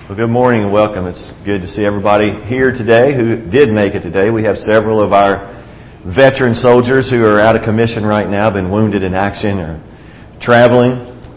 Well, good morning and welcome. It's good to see everybody here today who did make it today. We have several of our veteran soldiers who are out of commission right now, been wounded in action or traveling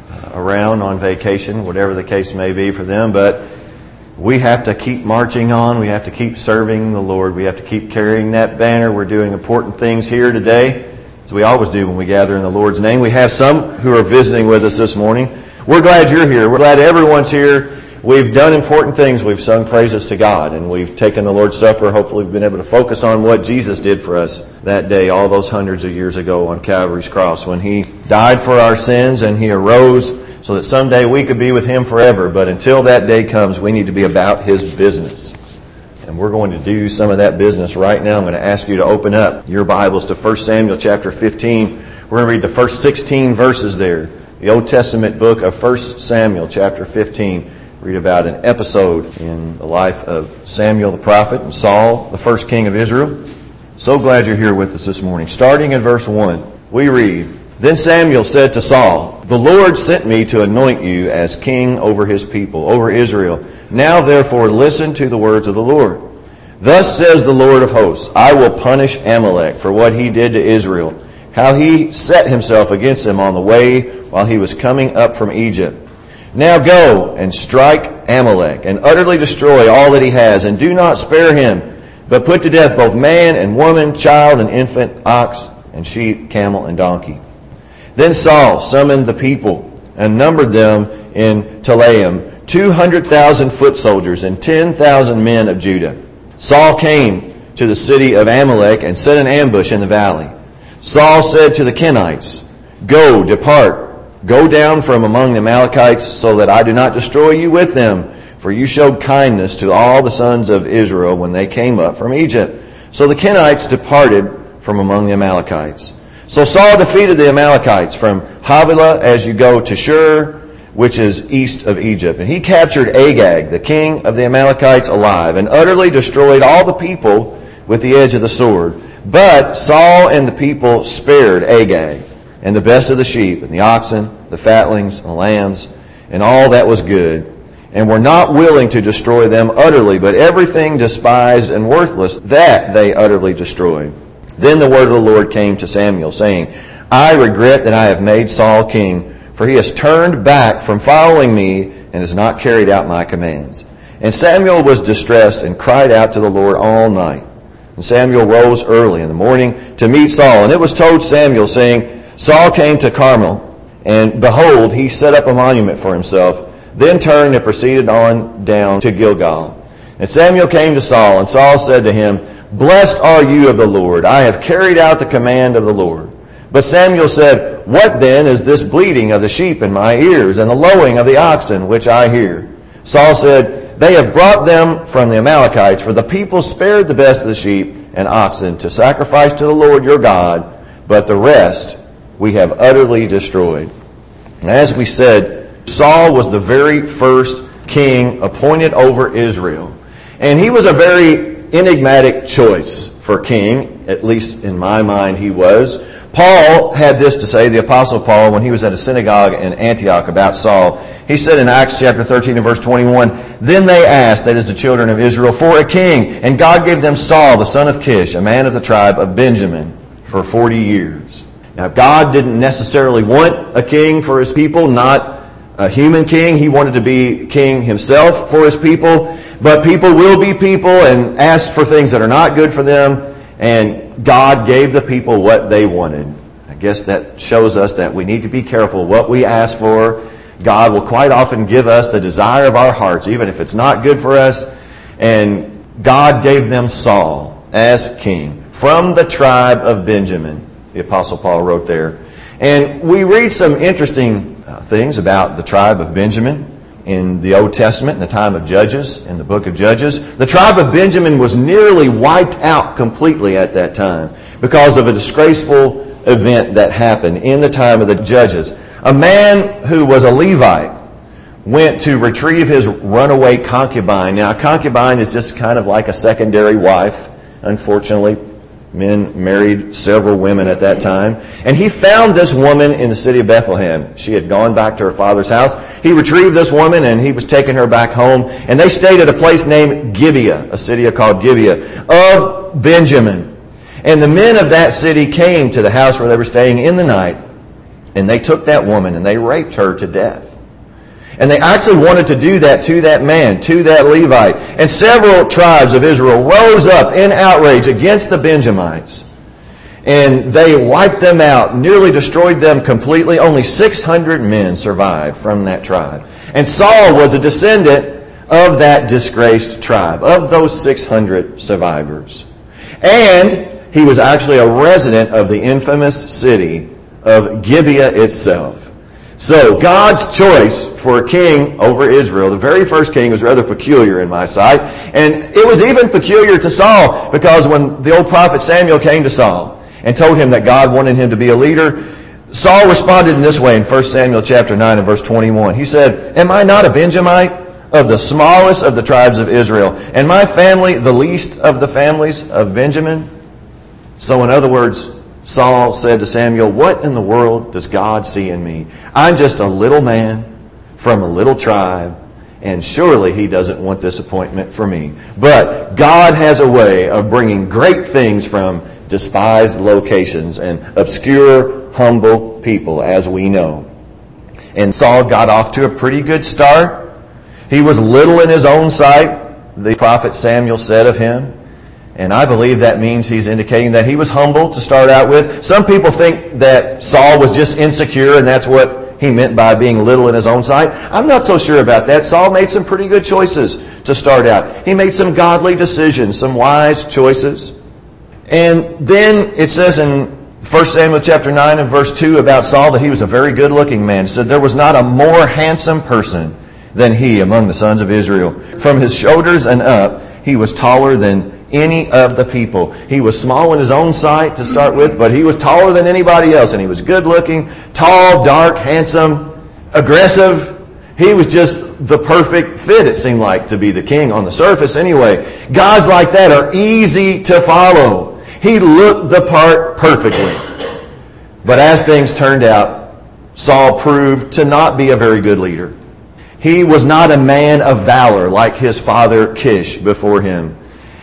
around on vacation, whatever the case may be for them. But we have to keep marching on. We have to keep serving the Lord. We have to keep carrying that banner. We're doing important things here today, as we always do when we gather in the Lord's name. We have some who are visiting with us this morning. We're glad you're here. We're glad everyone's here. We've done important things. We've sung praises to God, and we've taken the Lord's Supper. Hopefully we've been able to focus on what Jesus did for us that day, all those hundreds of years ago on Calvary's cross, when He died for our sins and He arose so that someday we could be with Him forever. But until that day comes, we need to be about His business. And we're going to do some of that business right now. I'm going to ask you to open up your Bibles to 1 Samuel chapter 15. We're going to read the first 16 verses there. The Old Testament book of 1 Samuel chapter 15. Read about an episode in the life of Samuel the prophet and Saul, the first king of Israel. So glad you're here with us this morning. Starting in verse 1, we read, Then Samuel said to Saul, The Lord sent me to anoint you as king over His people, over Israel. Now therefore listen to the words of the Lord. Thus says the Lord of hosts, I will punish Amalek for what he did to Israel, how he set himself against him on the way while he was coming up from Egypt. Now go and strike Amalek and utterly destroy all that he has, and do not spare him, but put to death both man and woman, child and infant, ox and sheep, camel and donkey. Then Saul summoned the people and numbered them in Telaim, 200,000 foot soldiers and 10,000 men of Judah. Saul came to the city of Amalek and set an ambush in the valley. Saul said to the Kenites, Go, depart. Go down from among the Amalekites, so that I do not destroy you with them, for you showed kindness to all the sons of Israel when they came up from Egypt. So the Kenites departed from among the Amalekites. So Saul defeated the Amalekites from Havilah as you go to Shur, which is east of Egypt. And he captured Agag, the king of the Amalekites, alive, and utterly destroyed all the people with the edge of the sword. But Saul and the people spared Agag, and the best of the sheep, and the oxen, the fatlings, and the lambs, and all that was good, and were not willing to destroy them utterly, but everything despised and worthless, that they utterly destroyed. Then the word of the Lord came to Samuel, saying, I regret that I have made Saul king, for he has turned back from following me, and has not carried out my commands. And Samuel was distressed, and cried out to the Lord all night. And Samuel rose early in the morning to meet Saul, and it was told Samuel, saying, Saul came to Carmel, and behold, he set up a monument for himself, then turned and proceeded on down to Gilgal. And Samuel came to Saul, and Saul said to him, Blessed are you of the Lord. I have carried out the command of the Lord. But Samuel said, What then is this bleating of the sheep in my ears, and the lowing of the oxen which I hear? Saul said, They have brought them from the Amalekites, for the people spared the best of the sheep and oxen to sacrifice to the Lord your God, but the rest we have utterly destroyed. As we said, Saul was the very first king appointed over Israel. And he was a very enigmatic choice for king, at least in my mind he was. Paul had this to say, the Apostle Paul, when he was at a synagogue in Antioch about Saul. He said in Acts chapter 13 and verse 21, Then they asked, that is the children of Israel, for a king. And God gave them Saul, the son of Kish, a man of the tribe of Benjamin, for 40 years. Now, God didn't necessarily want a king for His people, not a human king. He wanted to be king Himself for His people. But people will be people and ask for things that are not good for them. And God gave the people what they wanted. I guess that shows us that we need to be careful what we ask for. God will quite often give us the desire of our hearts, even if it's not good for us. And God gave them Saul as king from the tribe of Benjamin. The Apostle Paul wrote there. And we read some interesting things about the tribe of Benjamin in the Old Testament, in the time of Judges, in the book of Judges. The tribe of Benjamin was nearly wiped out completely at that time because of a disgraceful event that happened in the time of the Judges. A man who was a Levite went to retrieve his runaway concubine. Now, a concubine is just kind of like a secondary wife, unfortunately. Men married several women at that time. And he found this woman in the city of Bethlehem. She had gone back to her father's house. he retrieved this woman and he was taking her back home. And they stayed at a place named Gibeah, a city called Gibeah, of Benjamin. And the men of that city came to the house where they were staying in the night. And they took that woman and they raped her to death. And they actually wanted to do that to that man, to that Levite. And several tribes of Israel rose up in outrage against the Benjamites. And they wiped them out, nearly destroyed them completely. Only 600 men survived from that tribe. And Saul was a descendant of that disgraced tribe, of those 600 survivors. And he was actually a resident of the infamous city of Gibeah itself. So God's choice for a king over Israel, the very first king, was rather peculiar in my sight. And it was even peculiar to Saul, because when the old prophet Samuel came to Saul and told him that God wanted him to be a leader, Saul responded in this way in 1 Samuel chapter 9 and verse 21. He said, "Am I not a Benjamite, of the smallest of the tribes of Israel, and my family the least of the families of Benjamin?" So in other words, Saul said to Samuel, "What in the world does God see in me? I'm just a little man from a little tribe, and surely he doesn't want this appointment for me." But God has a way of bringing great things from despised locations and obscure, humble people, as we know. And Saul got off to a pretty good start. He was little in his own sight, the prophet Samuel said of him. And I believe that means he's indicating that he was humble to start out with. Some people think that Saul was just insecure, and that's what he meant by being little in his own sight. I'm not so sure about that. Saul made some pretty good choices to start out. He made some godly decisions, some wise choices. And then it says in 1 Samuel chapter 9 and verse 2 about Saul that he was a very good-looking man. It said, "There was not a more handsome person than he among the sons of Israel. From his shoulders and up, he was taller than any of the people." He was small in his own sight to start with, but he was taller than anybody else. And he was good looking, tall, dark, handsome, aggressive. He was just the perfect fit, it seemed like, to be the king on the surface anyway. Guys like that are easy to follow. He looked the part perfectly. But as things turned out, Saul proved to not be a very good leader. He was not a man of valor like his father Kish before him.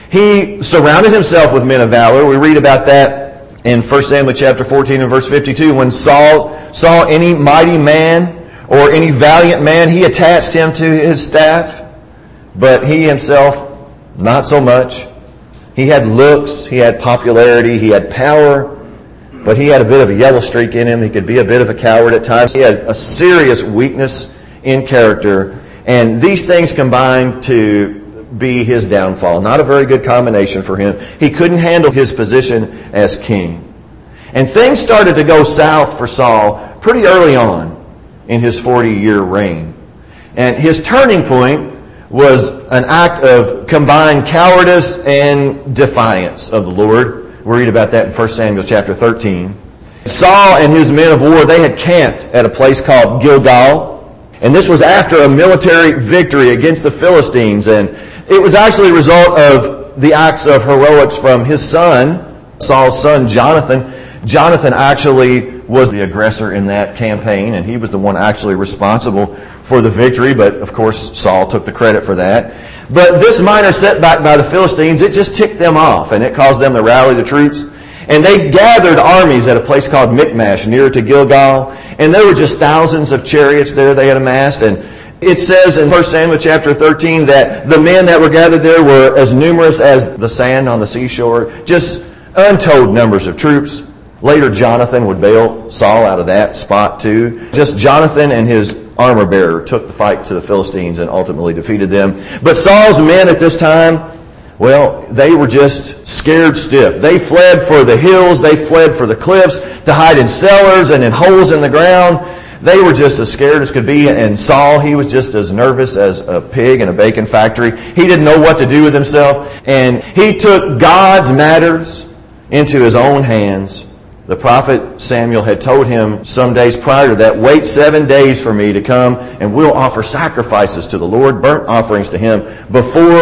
He surrounded himself with men of valor. We read about that in 1 Samuel chapter 14 and verse 52. When Saul saw any mighty man or any valiant man, he attached him to his staff. But he himself, not so much. He had looks, he had popularity, he had power, but he had a bit of a yellow streak in him. He could be a bit of a coward at times. He had a serious weakness in character. And these things combined to be his downfall. Not a very good combination for him. He couldn't handle his position as king. And things started to go south for Saul pretty early on in his 40-year reign. And his turning point was an act of combined cowardice and defiance of the Lord. We read about that in 1 Samuel chapter 13. Saul and his men of war, they had camped at a place called Gilgal. And this was after a military victory against the Philistines. And it was actually a result of the acts of heroics from his son, Saul's son, Jonathan. Jonathan actually was the aggressor in that campaign, and he was the one actually responsible for the victory. But, of course, Saul took the credit for that. But this minor setback by the Philistines, it just ticked them off, and it caused them to rally the troops. And they gathered armies at a place called Michmash, near to Gilgal. And there were just thousands of chariots there they had amassed. And it says in 1 Samuel chapter 13 that the men that were gathered there were as numerous as the sand on the seashore. Just untold numbers of troops. Later, Jonathan would bail Saul out of that spot too. Just Jonathan and his armor bearer took the fight to the Philistines and ultimately defeated them. But Saul's men at this time, well, they were just scared stiff. They fled for the hills. They fled for the cliffs to hide in cellars and in holes in the ground. They were just as scared as could be. And Saul, he was just as nervous as a pig in a bacon factory. He didn't know what to do with himself. And he took God's matters into his own hands. The prophet Samuel had told him some days prior to that, "Wait 7 days for me to come, and we'll offer sacrifices to the Lord, burnt offerings to him, before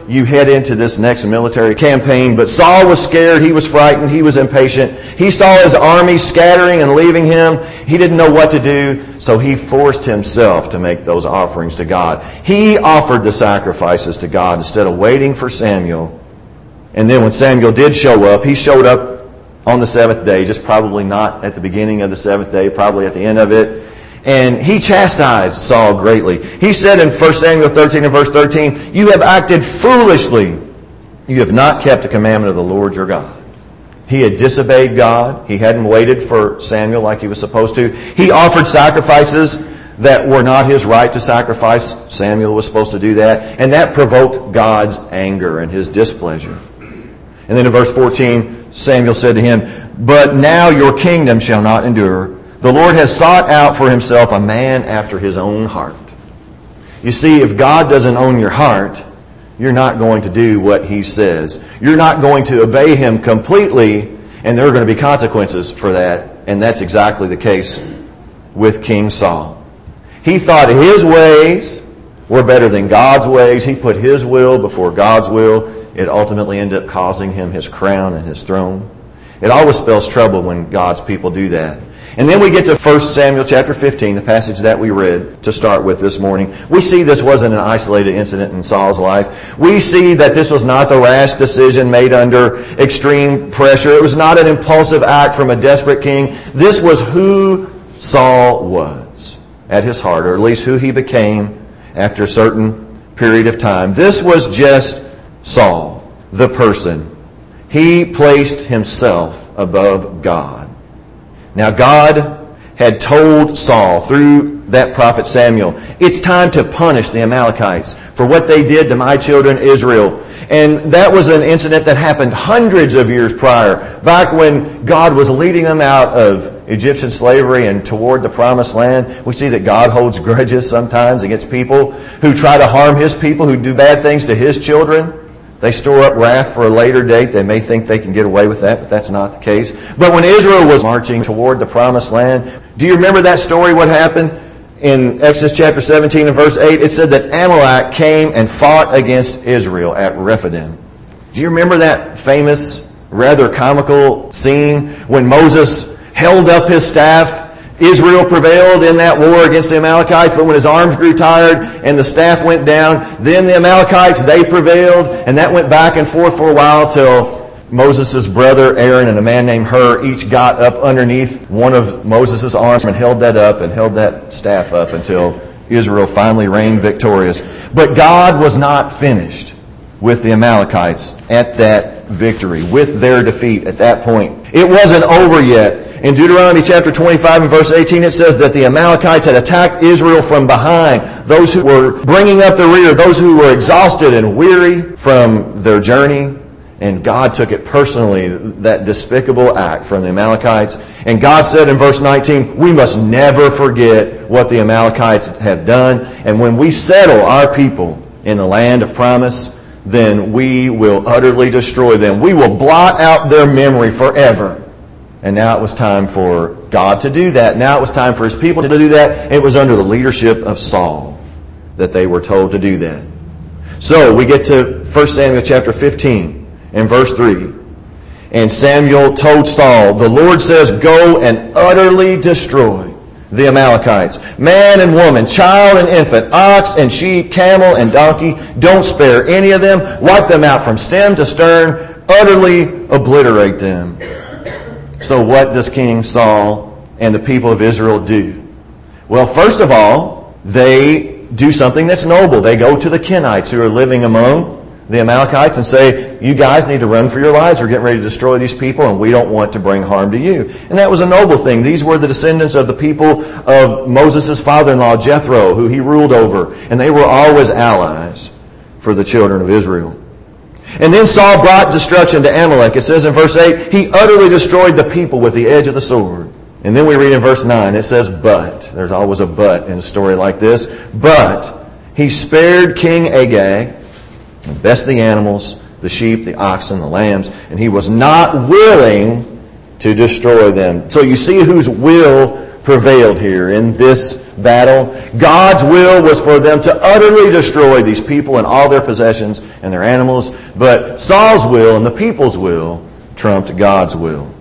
you head into this next military campaign. But Saul was scared. He was frightened. He was impatient. He saw his army scattering and leaving him. He didn't know what to do, so he forced himself to make those offerings to God. He offered the sacrifices to God instead of waiting for Samuel. And then when Samuel did show up, he showed up on the seventh day, just probably not at the beginning of the seventh day, probably at the end of it. And he chastised Saul greatly. He said in 1 Samuel 13 and verse 13, "You have acted foolishly. You have not kept the commandment of the Lord your God." He had disobeyed God. He hadn't waited for Samuel like he was supposed to. He offered sacrifices that were not his right to sacrifice. Samuel was supposed to do that. And that provoked God's anger and his displeasure. And then in verse 14, Samuel said to him, "But now your kingdom shall not endure. The Lord has sought out for himself a man after his own heart." You see, if God doesn't own your heart, you're not going to do what he says. You're not going to obey him completely, and there are going to be consequences for that. And that's exactly the case with King Saul. He thought his ways were better than God's ways. He put his will before God's will. It ultimately ended up costing him his crown and his throne. It always spells trouble when God's people do that. And then we get to 1 Samuel chapter 15, the passage that we read to start with this morning. We see this wasn't an isolated incident in Saul's life. We see that this was not the rash decision made under extreme pressure. It was not an impulsive act from a desperate king. This was who Saul was at his heart, or at least who he became after a certain period of time. This was just Saul, the person. He placed himself above God. Now God had told Saul through that prophet Samuel, it's time to punish the Amalekites for what they did to my children Israel. And that was an incident that happened hundreds of years prior, back when God was leading them out of Egyptian slavery and toward the promised land. We see that God holds grudges sometimes against people who try to harm his people, who do bad things to his children. They store up wrath for a later date. They may think they can get away with that, but that's not the case. But when Israel was marching toward the promised land, do you remember that story, what happened? In Exodus chapter 17 and verse 8, it said that Amalek came and fought against Israel at Rephidim. Do you remember that famous, rather comical scene when Moses held up his staff? Israel prevailed in that war against the Amalekites, but when his arms grew tired and the staff went down, then the Amalekites, they prevailed, and that went back and forth for a while till Moses' brother Aaron and a man named Hur each got up underneath one of Moses' arms and held that up and held that staff up until Israel finally reigned victorious. But God was not finished with the Amalekites at that victory, with their defeat at that point. It wasn't over yet. In Deuteronomy chapter 25 and verse 18, it says that the Amalekites had attacked Israel from behind. Those who were bringing up the rear, those who were exhausted and weary from their journey. And God took it personally, that despicable act from the Amalekites. And God said in verse 19, we must never forget what the Amalekites have done. And when we settle our people in the land of promise, then we will utterly destroy them. We will blot out their memory forever. And now it was time for God to do that. Now it was time for his people to do that. It was under the leadership of Saul that they were told to do that. So we get to 1 Samuel chapter 15 and verse 3. And Samuel told Saul, the Lord says, go and utterly destroy the Amalekites. Man and woman, child and infant, ox and sheep, camel and donkey. Don't spare any of them. Wipe them out from stem to stern. Utterly obliterate them. So what does King Saul and the people of Israel do? Well, first of all, they do something that's noble. They go to the Kenites who are living among the Amalekites and say, you guys need to run for your lives. We're getting ready to destroy these people and we don't want to bring harm to you. And that was a noble thing. These were the descendants of the people of Moses' father-in-law, Jethro, who he ruled over. And they were always allies for the children of Israel. And then Saul brought destruction to Amalek. It says in verse 8, he utterly destroyed the people with the edge of the sword. And then we read in verse 9, it says, but. There's always a but in a story like this. But he spared King Agag, the best of the animals, the sheep, the oxen, the lambs, and he was not willing to destroy them. So you see whose will prevailed here in this battle. God's will was for them to utterly destroy these people and all their possessions and their animals. But Saul's will and the people's will trumped God's will.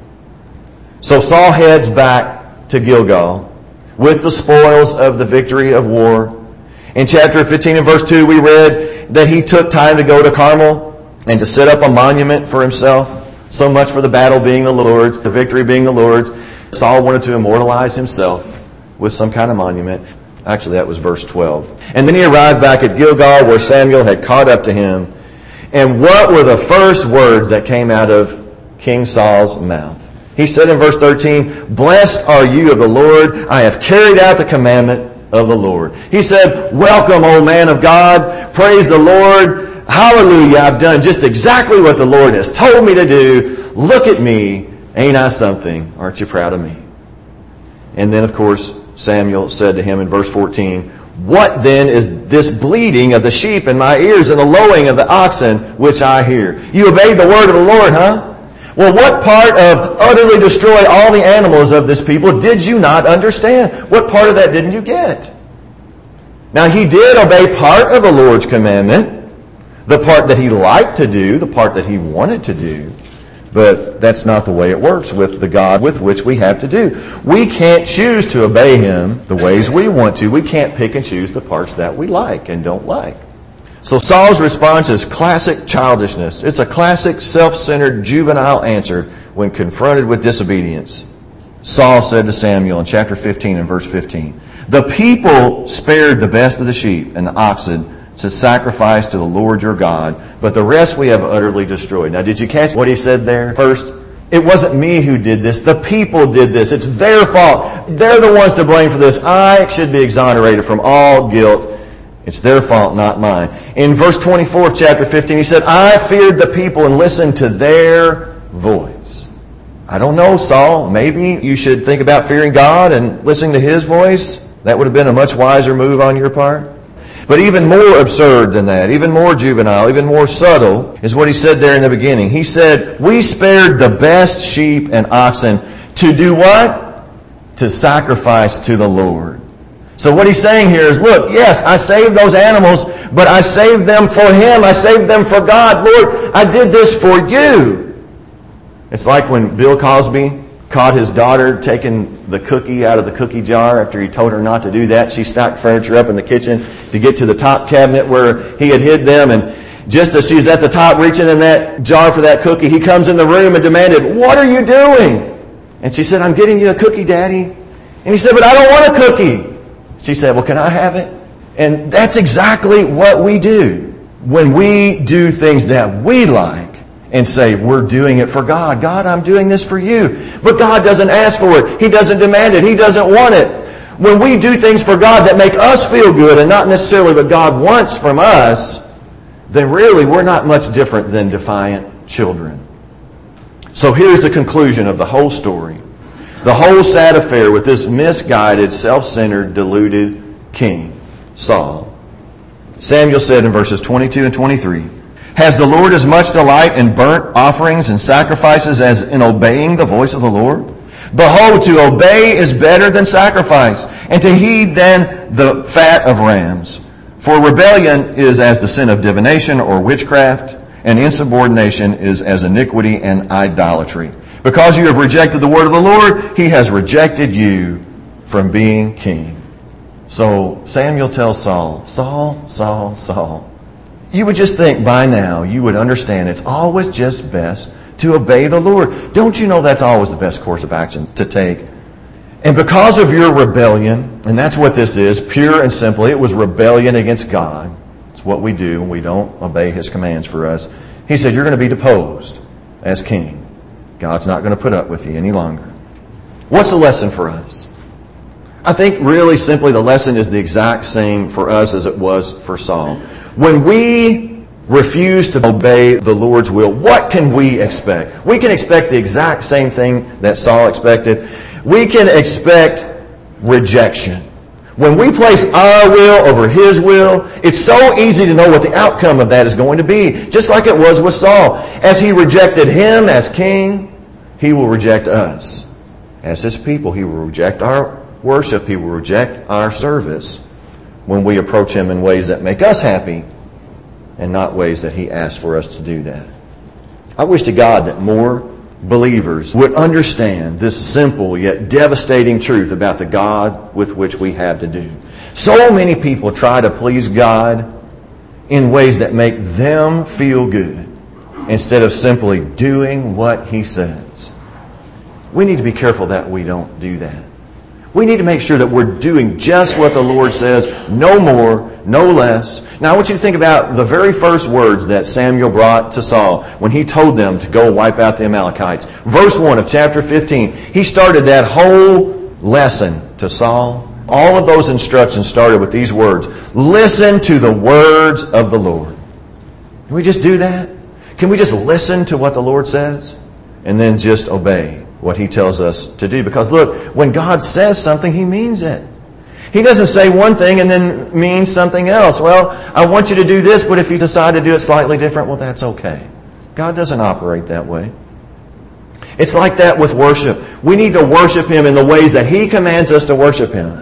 So Saul heads back to Gilgal with the spoils of the victory of war. In chapter 15 and verse 2, we read that he took time to go to Carmel and to set up a monument for himself. So much for the battle being the Lord's, the victory being the Lord's. Saul wanted to immortalize himself with some kind of monument. Actually, that was verse 12. And then he arrived back at Gilgal where Samuel had caught up to him. And what were the first words that came out of King Saul's mouth? He said in verse 13, "Blessed are you of the Lord. I have carried out the commandment of the Lord." He said, "Welcome, O man of God. Praise the Lord. Hallelujah. I've done just exactly what the Lord has told me to do. Look at me. Ain't I something? Aren't you proud of me?" And then, of course, Samuel said to him in verse 14, "What then is this bleating of the sheep in my ears and the lowing of the oxen which I hear?" You obeyed the word of the Lord, huh? Well, what part of utterly destroy all the animals of this people did you not understand? What part of that didn't you get? Now, he did obey part of the Lord's commandment, the part that he liked to do, the part that he wanted to do. But that's not the way it works with the God with which we have to do. We can't choose to obey him the ways we want to. We can't pick and choose the parts that we like and don't like. So Saul's response is classic childishness. It's a classic self-centered juvenile answer when confronted with disobedience. Saul said to Samuel in chapter 15 and verse 15, "The people spared the best of the sheep and the oxen to sacrifice to the Lord your God, but the rest we have utterly destroyed." Now, did you catch what he said there first? It wasn't me who did this. The people did this. It's their fault. They're the ones to blame for this. I should be exonerated from all guilt. It's their fault, not mine. In verse 24 of chapter 15, he said, "I feared the people and listened to their voice." I don't know, Saul. Maybe you should think about fearing God and listening to his voice. That would have been a much wiser move on your part. But even more absurd than that, even more juvenile, even more subtle, is what he said there in the beginning. He said, "We spared the best sheep and oxen to do what? To sacrifice to the Lord." So what he's saying here is, look, yes, I saved those animals, but I saved them for him. I saved them for God. Lord, I did this for you. It's like when Bill Cosby caught his daughter taking the cookie out of the cookie jar after he told her not to do that. She stacked furniture up in the kitchen to get to the top cabinet where he had hid them. And just as she's at the top reaching in that jar for that cookie, he comes in the room and demanded, "What are you doing?" And she said, "I'm getting you a cookie, Daddy." And he said, "But I don't want a cookie." She said, "Well, can I have it?" And that's exactly what we do when we do things that we like and say, we're doing it for God. God, I'm doing this for you. But God doesn't ask for it. He doesn't demand it. He doesn't want it. When we do things for God that make us feel good and not necessarily what God wants from us, then really we're not much different than defiant children. So here's the conclusion of the whole story. The whole sad affair with this misguided, self-centered, deluded king, Saul. Samuel said in verses 22 and 23, "Has the Lord as much delight in burnt offerings and sacrifices as in obeying the voice of the Lord? Behold, to obey is better than sacrifice, and to heed than the fat of rams. For rebellion is as the sin of divination or witchcraft, and insubordination is as iniquity and idolatry. Because you have rejected the word of the Lord, he has rejected you from being king." So Samuel tells Saul, "Saul, Saul, Saul, you would just think by now you would understand it's always just best to obey the Lord. Don't you know that's always the best course of action to take? And because of your rebellion," and that's what this is, pure and simple, it was rebellion against God. It's what we do when we don't obey his commands for us. He said, "You're going to be deposed as king. God's not going to put up with you any longer." What's the lesson for us? I think really simply the lesson is the exact same for us as it was for Saul. When we refuse to obey the Lord's will, what can we expect? We can expect the exact same thing that Saul expected. We can expect rejection. When we place our will over his will, it's so easy to know what the outcome of that is going to be. Just like it was with Saul. As he rejected him as king, he will reject us. As his people, he will reject our worship, He will reject our service when we approach Him in ways that make us happy and not ways that He asks for us to do that. I wish to God that more believers would understand this simple yet devastating truth about the God with which we have to do. So many people try to please God in ways that make them feel good instead of simply doing what He says. We need to be careful that we don't do that. We need to make sure that we're doing just what the Lord says, no more, no less. Now I want you to think about the very first words that Samuel brought to Saul when he told them to go wipe out the Amalekites. Verse 1 of chapter 15, he started that whole lesson to Saul. All of those instructions started with these words: listen to the words of the Lord. Can we just do that? Can we just listen to what the Lord says and then just obey what He tells us to do? Because look, when God says something, He means it. He doesn't say one thing and then mean something else. Well, I want you to do this, but if you decide to do it slightly different, well, that's okay. God doesn't operate that way. It's like that with worship. We need to worship Him in the ways that He commands us to worship Him.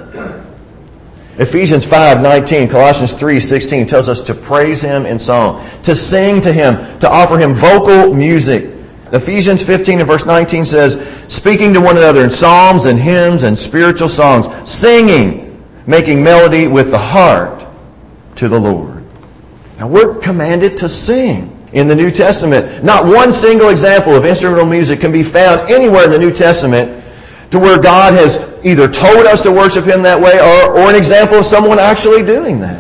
Ephesians 5:19, Colossians 3:16 tells us to praise Him in song, to sing to Him, to offer Him vocal music. Ephesians 15 and verse 19 says, speaking to one another in psalms and hymns and spiritual songs, singing, making melody with the heart to the Lord. Now we're commanded to sing in the New Testament. Not one single example of instrumental music can be found anywhere in the New Testament to where God has either told us to worship Him that way or an example of someone actually doing that.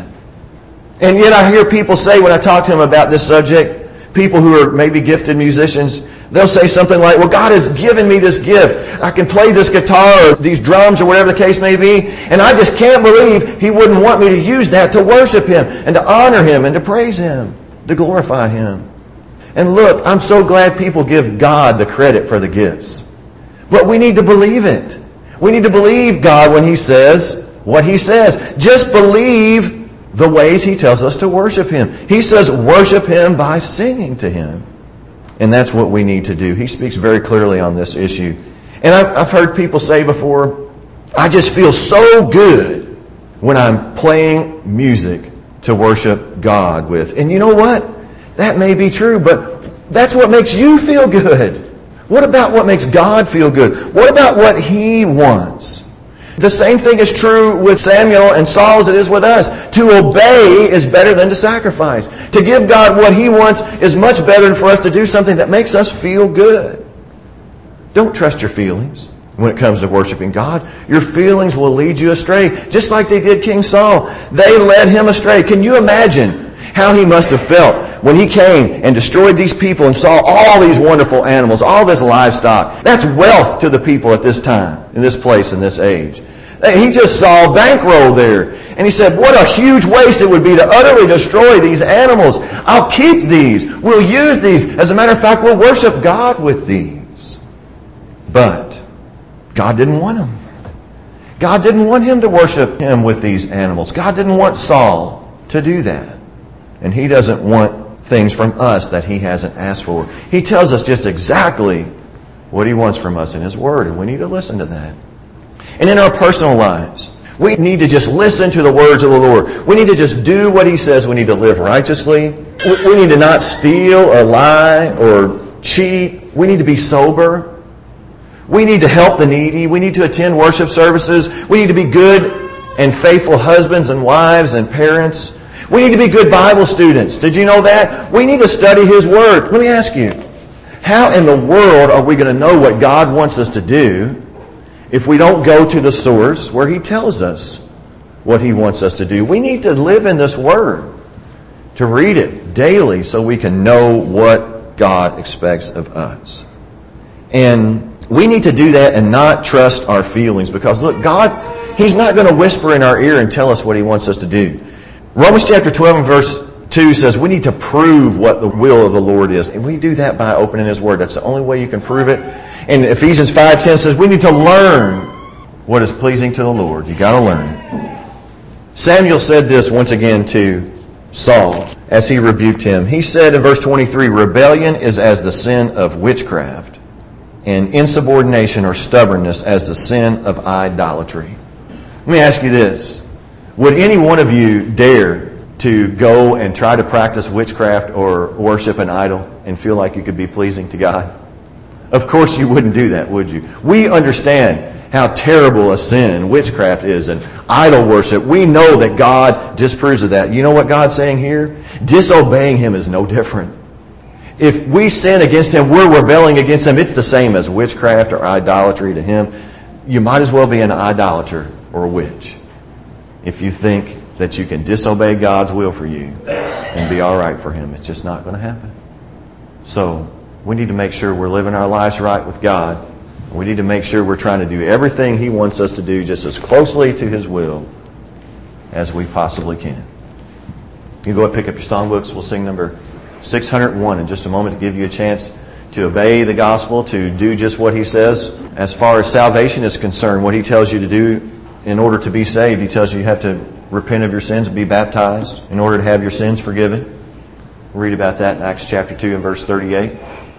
And yet I hear people say when I talk to them about this subject, people who are maybe gifted musicians, they'll say something like, well, God has given me this gift. I can play this guitar or these drums or whatever the case may be, and I just can't believe He wouldn't want me to use that to worship Him and to honor Him and to praise Him, to glorify Him. And look, I'm so glad people give God the credit for the gifts. But we need to believe it. We need to believe God when He says what He says. Just believe the ways He tells us to worship Him. He says worship Him by singing to Him. And that's what we need to do. He speaks very clearly on this issue. And I've heard people say before, I just feel so good when I'm playing music to worship God with. And you know what? That may be true, but that's what makes you feel good. What about what makes God feel good? What about what He wants? The same thing is true with Samuel and Saul as it is with us. To obey is better than to sacrifice. To give God what He wants is much better than for us to do something that makes us feel good. Don't trust your feelings when it comes to worshiping God. Your feelings will lead you astray, just like they did King Saul. They led him astray. Can you imagine how he must have felt when he came and destroyed these people and saw all these wonderful animals, all this livestock? That's wealth to the people at this time, in this place, in this age. He just saw a bankroll there. And he said, what a huge waste it would be to utterly destroy these animals. I'll keep these. We'll use these. As a matter of fact, we'll worship God with these. But God didn't want him. God didn't want him to worship Him with these animals. God didn't want Saul to do that. And He doesn't want things from us that He hasn't asked for. He tells us just exactly what He wants from us in His Word, and we need to listen to that. And in our personal lives, we need to just listen to the words of the Lord. We need to just do what He says. We need to live righteously. We need to not steal or lie or cheat. We need to be sober. We need to help the needy. We need to attend worship services. We need to be good and faithful husbands and wives and parents. We need to be good Bible students. Did you know that? We need to study His Word. Let me ask you, how in the world are we going to know what God wants us to do if we don't go to the source where He tells us what He wants us to do? We need to live in this Word, to read it daily so we can know what God expects of us. And we need to do that and not trust our feelings, because look, God, He's not going to whisper in our ear and tell us what He wants us to do. Romans chapter 12 and verse 2 says we need to prove what the will of the Lord is. And we do that by opening His Word. That's the only way you can prove it. And Ephesians 5:10 says we need to learn what is pleasing to the Lord. You got to learn it. Samuel said this once again to Saul as he rebuked him. He said in verse 23, rebellion is as the sin of witchcraft, and insubordination or stubbornness as the sin of idolatry. Let me ask you this. Would any one of you dare to go and try to practice witchcraft or worship an idol and feel like you could be pleasing to God? Of course you wouldn't do that, would you? We understand how terrible a sin witchcraft is and idol worship. We know that God disapproves of that. You know what God's saying here? Disobeying Him is no different. If we sin against Him, we're rebelling against Him. It's the same as witchcraft or idolatry to Him. You might as well be an idolater or a witch if you think that you can disobey God's will for you and be all right for Him. It's just not going to happen. So we need to make sure we're living our lives right with God. We need to make sure we're trying to do everything He wants us to do just as closely to His will as we possibly can. You go and pick up your songbooks. We'll sing number 601 in just a moment to give you a chance to obey the gospel, to do just what He says. As far as salvation is concerned, what He tells you to do in order to be saved, He tells you have to repent of your sins and be baptized in order to have your sins forgiven. We'll read about that in Acts chapter 2 and verse 38.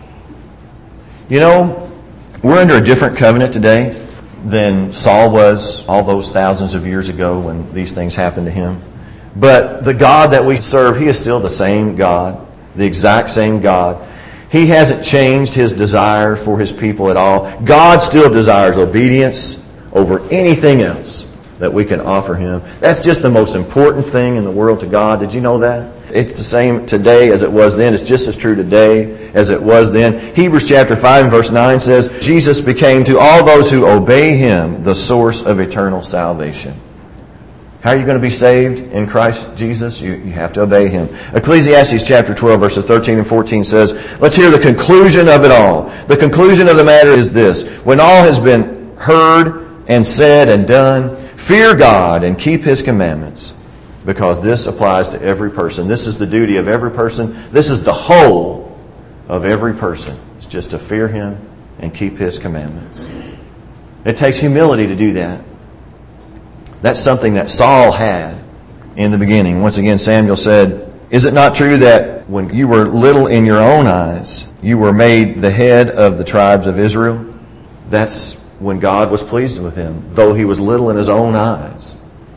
You know, we're under a different covenant today than Saul was all those thousands of years ago when these things happened to him. But the God that we serve, He is still the same God, the exact same God. He hasn't changed His desire for His people at all. God still desires obedience over anything else that we can offer Him. That's just the most important thing in the world to God. Did you know that? It's the same today as it was then. It's just as true today as it was then. Hebrews chapter 5 and verse 9 says, Jesus became to all those who obey Him the source of eternal salvation. How are you going to be saved in Christ Jesus? You have to obey Him. Ecclesiastes chapter 12 verses 13 and 14 says, let's hear the conclusion of it all. The conclusion of the matter is this: when all has been heard and said and done, fear God and keep His commandments, because this applies to every person. This is the duty of every person. This is the whole of every person. It's just to fear Him and keep His commandments. It takes humility to do that. That's something that Saul had in the beginning. Once again, Samuel said, is it not true that when you were little in your own eyes, you were made the head of the tribes of Israel? That's when God was pleased with him. Though he was little in his own eyes,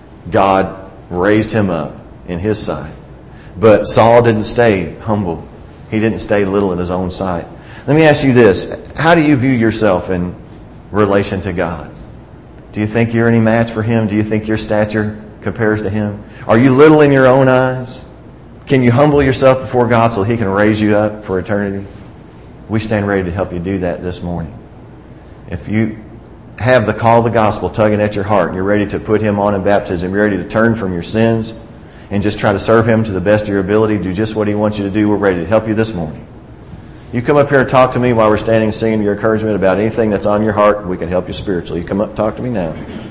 God raised him up in His sight. But Saul didn't stay humble. He didn't stay little in his own sight. Let me ask you this. How do you view yourself in relation to God? Do you think you're any match for Him? Do you think your stature compares to Him? Are you little in your own eyes? Can you humble yourself before God so He can raise you up for eternity? We stand ready to help you do that this morning. If you have the call of the gospel tugging at your heart and you're ready to put Him on in baptism, you're ready to turn from your sins and just try to serve Him to the best of your ability, do just what He wants you to do, we're ready to help you this morning. You come up here and talk to me while we're standing singing your encouragement about anything that's on your heart, and we can help you spiritually. You come up and talk to me now.